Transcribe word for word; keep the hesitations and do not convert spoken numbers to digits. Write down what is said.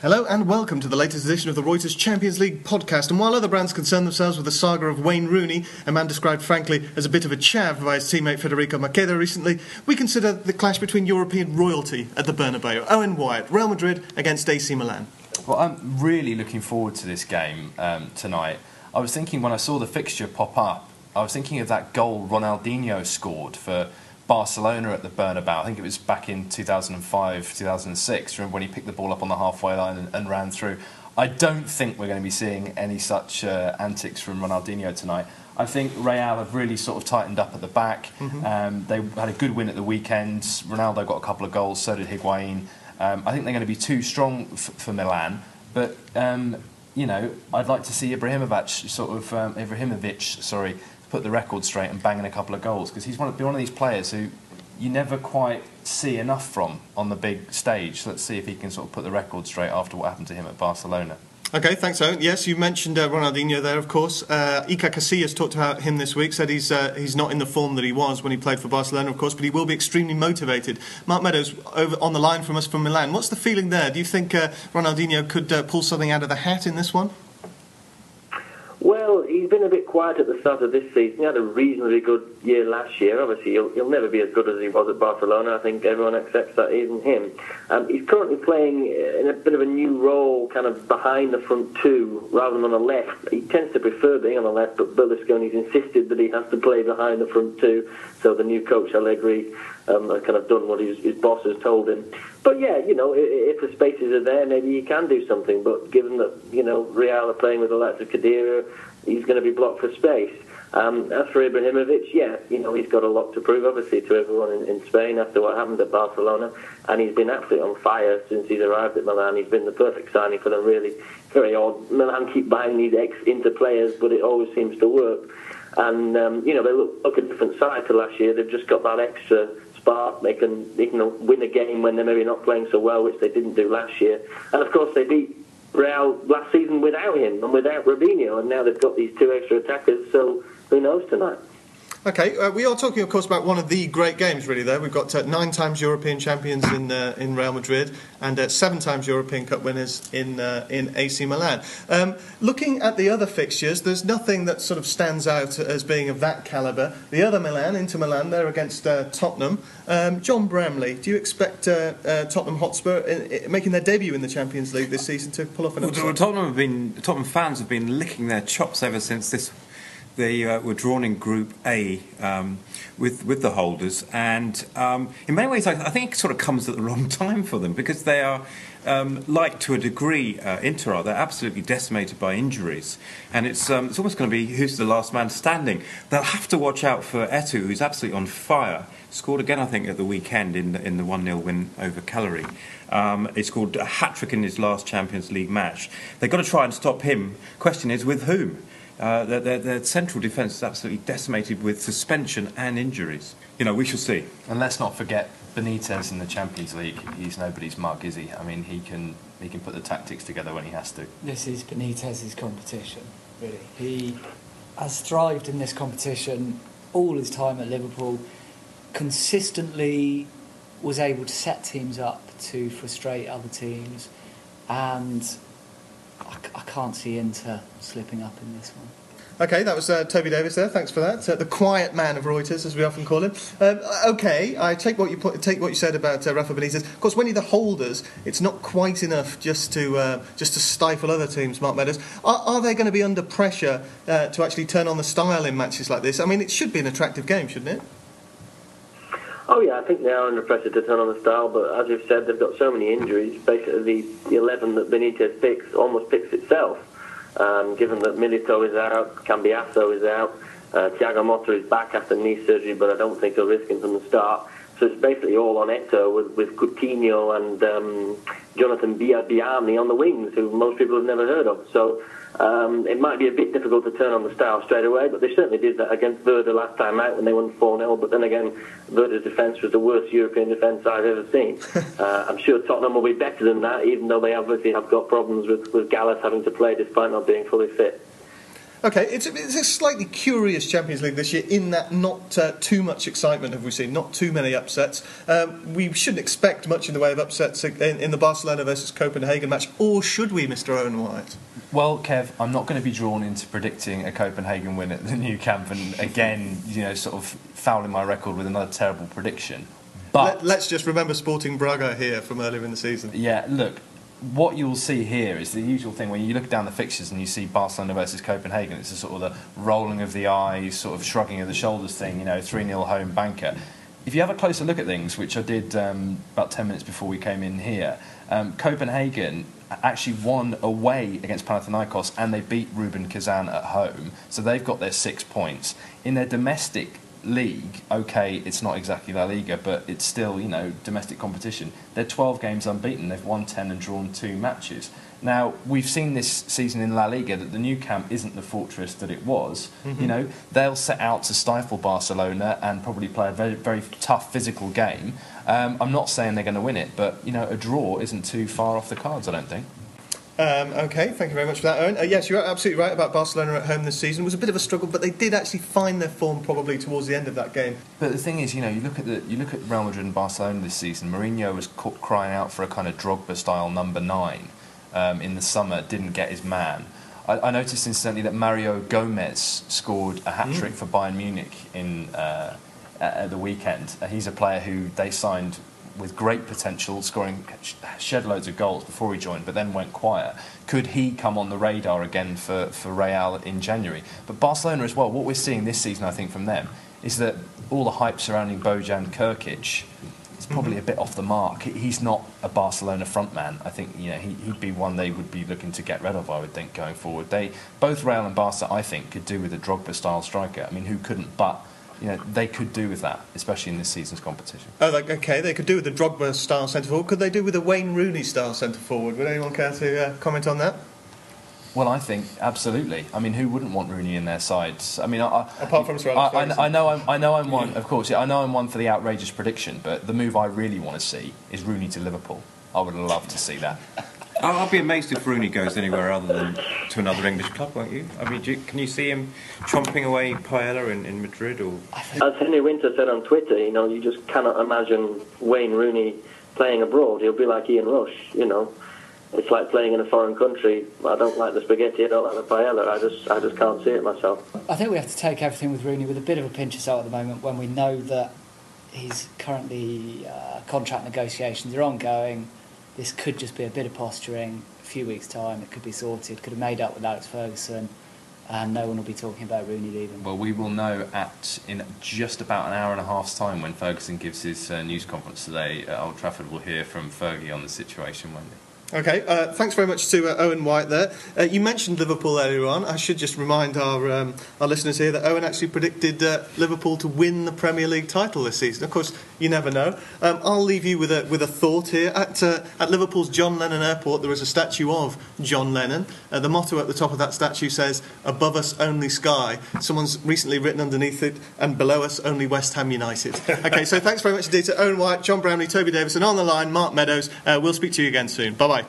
Hello and welcome to the latest edition of the Reuters Champions League podcast. And while other brands concern themselves with the saga of Wayne Rooney, a man described frankly as a bit of a chav by his teammate Federico Maqueda recently, we consider the clash between European royalty at the Bernabeu. Owen Wyatt, Real Madrid against A C Milan. Well, I'm really looking forward to this game um, tonight. I was thinking when I saw the fixture pop up, I was thinking of that goal Ronaldinho scored for Barcelona at the Bernabeu. I think it was back in two thousand five, two thousand six. Remember when he picked the ball up on the halfway line and, and ran through? I don't think we're going to be seeing any such uh, antics from Ronaldinho tonight. I think Real have really sort of tightened up at the back. Mm-hmm. Um, they had a good win at the weekend. Ronaldo got a couple of goals, so did Higuain. Um, I think they're going to be too strong f- for Milan. But, um, you know, I'd like to see Ibrahimovic, sort of, um, Ibrahimovic, sorry, put the record straight and bang in a couple of goals, because he's one of, one of these players who you never quite see enough from on the big stage. Let's see if he can sort of put the record straight after what happened to him at Barcelona. OK, thanks, Owen. Yes, you mentioned uh, Ronaldinho there, of course. Uh, Iker Casillas talked about him this week, said he's uh, he's not in the form that he was when he played for Barcelona, of course, but he will be extremely motivated. Mark Meadows, over on the line from us from Milan. What's the feeling there? Do you think uh, Ronaldinho could uh, pull something out of the hat in this one? Well, he's been a bit quiet at the start of this season. He had a reasonably good year last year. Obviously, he'll, he'll never be as good as he was at Barcelona. I think everyone accepts that, even him. Um, he's currently playing in a bit of a new role, kind of behind the front two, rather than on the left. He tends to prefer being on the left, but Berlusconi's insisted that he has to play behind the front two. So the new coach, Allegri, um, has kind of done what his, his boss has told him. But yeah, you know, if the spaces are there, maybe he can do something. But given that, you know, Real are playing with the likes of Khedira, he's going to be blocked for space. Um, as for Ibrahimovic, yeah, you know, he's got a lot to prove, obviously, to everyone in, in Spain after what happened at Barcelona. And he's been absolutely on fire since he's arrived at Milan. He's been the perfect signing for them, really. Very odd. Milan keep buying these ex-Inter players, but it always seems to work. And, um, you know, they look, look a different side to last year. They've just got that extra spark. They can, they can win a game when they're maybe not playing so well, which they didn't do last year. And, of course, they beat Real last season without him and without Robinho, and now they've got these two extra attackers, so who knows tonight. OK, uh, we are talking, of course, about one of the great games, really, there. We've got uh, nine times European champions in uh, in Real Madrid and uh, seven times European Cup winners in uh, in A C Milan. Um, looking at the other fixtures, there's nothing that sort of stands out as being of that calibre. The other Milan, Inter Milan, they're against uh, Tottenham. Um, John Bramley, do you expect uh, uh, Tottenham Hotspur, in, in, making their debut in the Champions League this season, to pull off an upset? Well, Tottenham have been Tottenham fans have been licking their chops ever since this. They uh, were drawn in Group A um, with with the holders, and um, in many ways, I, I think it sort of comes at the wrong time for them, because they are, um, like to a degree, uh, Inter are. They're absolutely decimated by injuries, and it's um, it's almost going to be who's the last man standing. They'll have to watch out for Etu, who's absolutely on fire. Scored again, I think, at the weekend in the, in the one nil win over Cagliari. Um, he scored a hat-trick in his last Champions League match. They've got to try and stop him. Question is, with whom? Uh, their, their, their central defence is absolutely decimated with suspension and injuries. You know, we shall see. And let's not forget Benitez in the Champions League. He's nobody's mug, is he? I mean, he can he can put the tactics together when he has to. This is Benitez's competition, really. He has thrived in this competition all his time at Liverpool, consistently was able to set teams up to frustrate other teams, and I, I can't see Inter slipping up in this one. OK, that was uh, Toby Davis there. Thanks for that. Uh, the quiet man of Reuters, as we often call him. Um, OK, I take what you put, take what you said about uh, Rafa Benitez. Of course, when you're the holders, it's not quite enough just to uh, just to stifle other teams. Mark Meadows, are, are they going to be under pressure uh, to actually turn on the style in matches like this? I mean, it should be an attractive game, shouldn't it? Oh yeah, I think they are under pressure to turn on the style, but as you've said, they've got so many injuries. Basically, the, the eleven that Benitez picks almost picks itself. Um, given that Milito is out, Cambiasso is out, uh, Thiago Motta is back after knee surgery, but I don't think they'll risk him from the start. So it's basically all on Eto'o with, with Coutinho and um, Jonathan Biani on the wings, who most people have never heard of. So um, it might be a bit difficult to turn on the style straight away, but they certainly did that against Werder last time out when they won four nil. But then again, Werder's defence was the worst European defence I've ever seen. uh, I'm sure Tottenham will be better than that, even though they obviously have got problems with, with Gallas having to play despite not being fully fit. Okay, it's a, it's a slightly curious Champions League this year in that not uh, too much excitement have we seen, not too many upsets. Um, we shouldn't expect much in the way of upsets in, in the Barcelona versus Copenhagen match, or should we, Mister Owen White? Well, Kev, I'm not going to be drawn into predicting a Copenhagen win at the Nou Camp and again, you know, sort of fouling my record with another terrible prediction. But Let, let's just remember Sporting Braga here from earlier in the season. Yeah, look, what you'll see here is the usual thing when you look down the fixtures and you see Barcelona versus Copenhagen. It's a sort of the rolling of the eyes, sort of shrugging of the shoulders thing, you know, three nil home banker. If you have a closer look at things, which I did um, about ten minutes before we came in here, um, Copenhagen actually won away against Panathinaikos and they beat Rubin Kazan at home. So they've got their six points. In their domestic league, okay, it's not exactly La Liga, but it's still, you know, domestic competition. They're twelve games unbeaten. They've won ten and drawn two matches. Now, we've seen this season in La Liga that the Nou Camp isn't the fortress that it was. Mm-hmm. You know, they'll set out to stifle Barcelona and probably play a very, very tough physical game. Um, I'm not saying they're going to win it, but, you know, a draw isn't too far off the cards, I don't think. Um, okay, thank you very much for that, Owen. Uh, yes, you're absolutely right about Barcelona at home this season. It was a bit of a struggle, but they did actually find their form probably towards the end of that game. But the thing is, you know, you look at the you look at Real Madrid and Barcelona this season. Mourinho was ca- crying out for a kind of Drogba-style number nine um, in the summer. Didn't get his man. I, I noticed incidentally that Mario Gomez scored a hat trick mm. for Bayern Munich in uh, at the weekend. Uh, he's a player who they signed with great potential, scoring shed loads of goals before he joined, but then went quiet. Could he come on the radar again for, for Real in January? But Barcelona as well, what we're seeing this season, I think, from them, is that all the hype surrounding Bojan Krkic is probably a bit off the mark. He's not a Barcelona frontman. I think, you know, he, he'd be one they would be looking to get rid of, I would think, going forward. They both Real and Barca, I think, could do with a Drogba-style striker. I mean, who couldn't? But you know, they could do with that, especially in this season's competition. Oh, like, okay, they could do with the Drogba-style centre-forward. Could they do with a Wayne Rooney-style centre-forward? Would anyone care to uh, comment on that? Well, I think absolutely. I mean, who wouldn't want Rooney in their sides? I mean, I, apart from Sir Alex Ferguson. I, I know, I'm, I know, I'm one. Of course, yeah, I know I'm one for the outrageous prediction. But the move I really want to see is Rooney to Liverpool. I would love to see that. I'll be amazed if Rooney goes anywhere other than to another English club, won't you? I mean, do you, can you see him chomping away paella in, in Madrid? Or as Henry Winter said on Twitter, you know, you just cannot imagine Wayne Rooney playing abroad. He'll be like Ian Rush, you know. It's like playing in a foreign country. I don't like the spaghetti, I don't like the paella. I just, I just can't see it myself. I think we have to take everything with Rooney with a bit of a pinch of salt at the moment when we know that he's currently uh, contract negotiations are ongoing. This could just be a bit of posturing. A few weeks' time, it could be sorted. Could have made up with Alex Ferguson, and no one will be talking about Rooney leaving. Well, we will know at in just about an hour and a half's time when Ferguson gives his uh, news conference today at Old Trafford. We'll hear from Fergie on the situation, won't we? Okay, uh, thanks very much to uh, Owen White there. Uh, you mentioned Liverpool earlier on. I should just remind our um, our listeners here that Owen actually predicted uh, Liverpool to win the Premier League title this season. Of course, you never know. Um, I'll leave you with a with a thought here. At uh, at Liverpool's John Lennon Airport, there is a statue of John Lennon. Uh, the motto at the top of that statue says, "Above us only sky." Someone's recently written underneath it, "And below us only West Ham United." Okay, so thanks very much indeed to Owen White, John Brownlee, Toby Davis, and on the line, Mark Meadows. Uh, we'll speak to you again soon. Bye-bye.